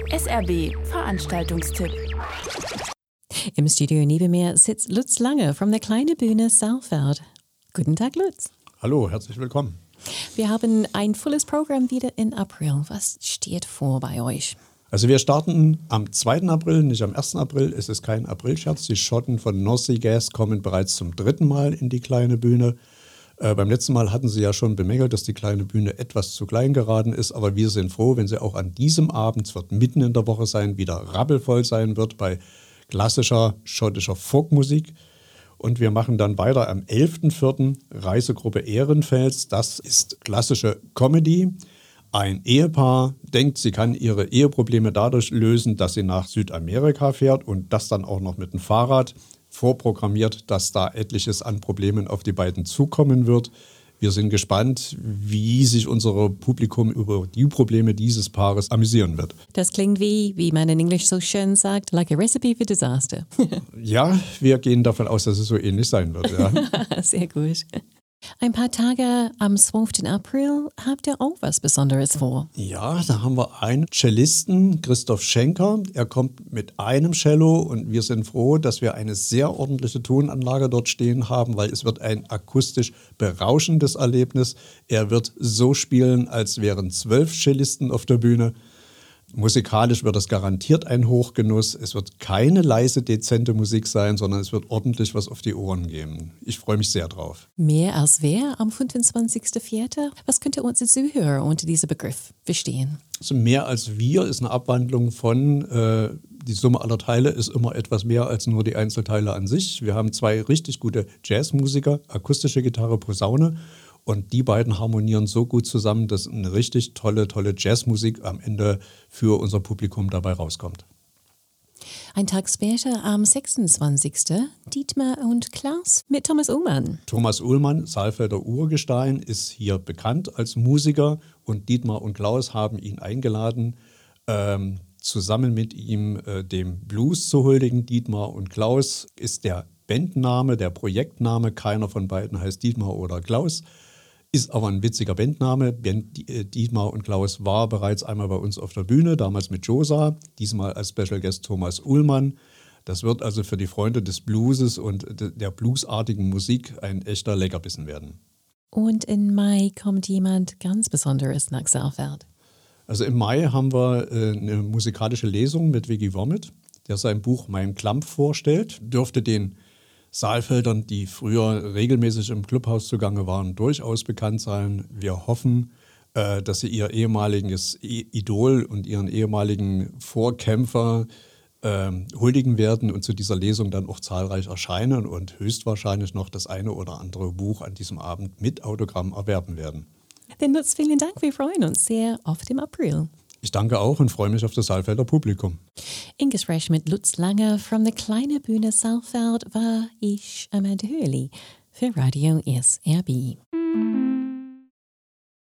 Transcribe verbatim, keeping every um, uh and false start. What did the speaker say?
S R B Veranstaltungstipp. Im Studio neben mir sitzt Lutz Lange von der Kleinen Bühne Saalfeld. Guten Tag, Lutz. Hallo, herzlich willkommen. Wir haben ein volles Programm wieder in April. Was steht vor bei euch? Also wir starten am zweiten April, nicht am ersten April. Es ist kein Aprilscherz. Die Schotten von North Sea Gas kommen bereits zum dritten Mal in die Kleine Bühne. Äh, beim letzten Mal hatten sie ja schon bemängelt, dass die Kleine Bühne etwas zu klein geraten ist. Aber wir sind froh, wenn sie auch an diesem Abend, es wird mitten in der Woche sein, wieder rappelvoll sein wird bei klassischer schottischer Folkmusik. Und wir machen dann weiter am elften vierten Reisegruppe Ehrenfels. Das ist klassische Comedy. Ein Ehepaar denkt, sie kann ihre Eheprobleme dadurch lösen, dass sie nach Südamerika fährt und das dann auch noch mit dem Fahrrad, vorprogrammiert, dass da etliches an Problemen auf die beiden zukommen wird. Wir sind gespannt, wie sich unser Publikum über die Probleme dieses Paares amüsieren wird. Das klingt wie, wie man in Englisch so schön sagt, like a recipe for disaster. Ja, wir gehen davon aus, dass es so ähnlich sein wird. Ja. Sehr gut. Ein paar Tage am zwölften April habt ihr auch was Besonderes vor. Ja, da haben wir einen Cellisten, Christoph Schenker. Er kommt mit einem Cello und wir sind froh, dass wir eine sehr ordentliche Tonanlage dort stehen haben, weil es wird ein akustisch berauschendes Erlebnis. Er wird so spielen, als wären zwölf Cellisten auf der Bühne. Musikalisch wird das garantiert ein Hochgenuss. Es wird keine leise, dezente Musik sein, sondern es wird ordentlich was auf die Ohren geben. Ich freue mich sehr drauf. Mehr als wer am fünfundzwanzigsten vierten Was könnte unsere Zuhörer unter diesem Begriff verstehen? Also mehr als wir ist eine Abwandlung von, äh, die Summe aller Teile ist immer etwas mehr als nur die Einzelteile an sich. Wir haben zwei richtig gute Jazzmusiker, akustische Gitarre, Posaune. Und die beiden harmonieren so gut zusammen, dass eine richtig tolle, tolle Jazzmusik am Ende für unser Publikum dabei rauskommt. Ein Tag später, am sechsundzwanzigsten Dietmar und Klaus mit Thomas Uhlmann. Thomas Uhlmann, Saalfelder Urgestein, ist hier bekannt als Musiker und Dietmar und Klaus haben ihn eingeladen, ähm, zusammen mit ihm äh, dem Blues zu huldigen. Dietmar und Klaus ist der Bandname, der Projektname. Keiner von beiden heißt Dietmar oder Klaus. Ist aber ein witziger Bandname. Dietmar und Klaus war bereits einmal bei uns auf der Bühne, damals mit Josa, diesmal als Special Guest Thomas Uhlmann. Das wird also für die Freunde des Blueses und der bluesartigen Musik ein echter Leckerbissen werden. Und im Mai kommt jemand ganz Besonderes nach Saalfeld. Also im Mai haben wir äh, eine musikalische Lesung mit Vicky Womit, der sein Buch Mein Klampf vorstellt. Dürfte den Saalfeldern, die früher regelmäßig im Clubhaus zugange waren, durchaus bekannt sein. Wir hoffen, äh, dass sie ihr ehemaliges Idol und ihren ehemaligen Vorkämpfer äh, huldigen werden und zu dieser Lesung dann auch zahlreich erscheinen und höchstwahrscheinlich noch das eine oder andere Buch an diesem Abend mit Autogramm erwerben werden. Dann Lutz, vielen Dank. Wir freuen uns sehr auf den April. Ich danke auch und freue mich auf das Saalfelder Publikum. In Gespräch mit Lutz Lange von der Kleinen Bühne Saalfeld war ich, Amanda Hurley, für Radio S R B.